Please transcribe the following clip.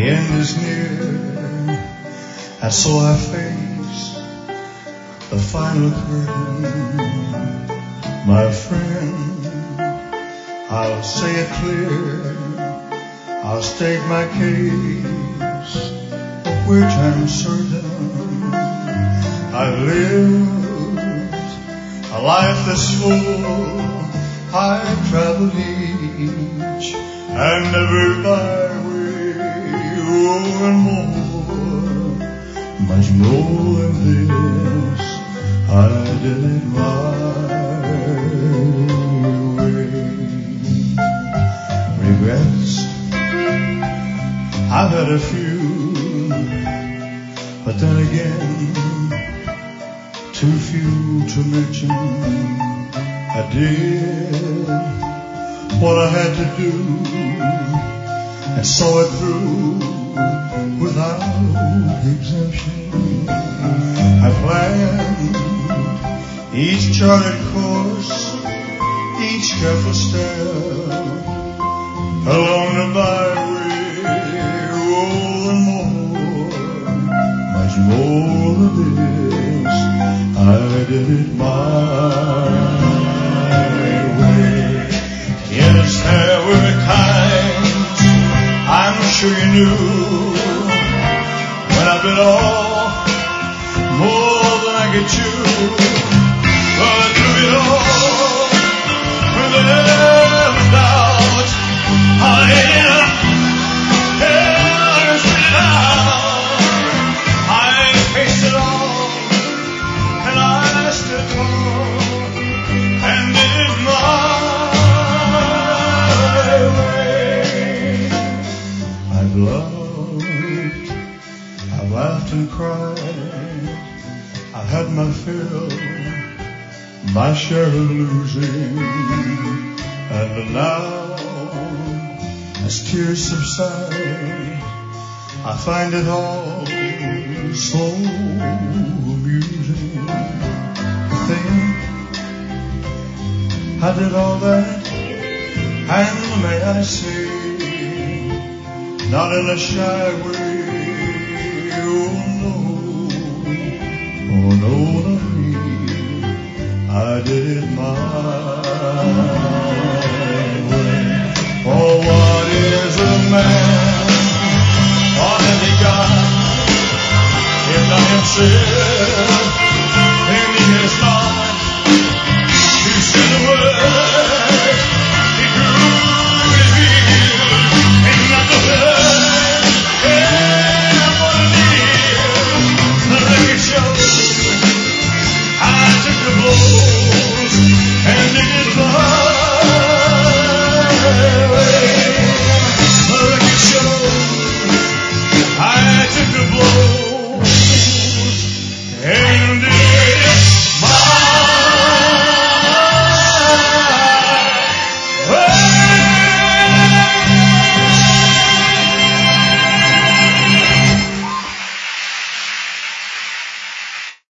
end is near, and so I face the final curtain. My friend, I'll say it clear, I'll state my case, of which I'm certain. I've lived a life that's full, I've traveled each and every byway, oh, and more, much more than this, I did it my way. Regrets, I've had a few, but then again, too few to mention. I did what I had to do and saw it through without exemption. I planned each charted course, each careful step along the byway, oh, and more, much more than this, I did it my way. Yes, there were times I'm sure you knew when I bit off more than I could chew. But through it all, when there was doubt, I spit it out. I faced it all, and I stood tall, and did it my way. I've loved, I've laughed and cried, I've had my fill, my share of losing, and now, as tears subside, I find it all so amusing to think I did all that, and may I say, not in a shy way, oh no, not me, I did it my way. Oh, what is a man?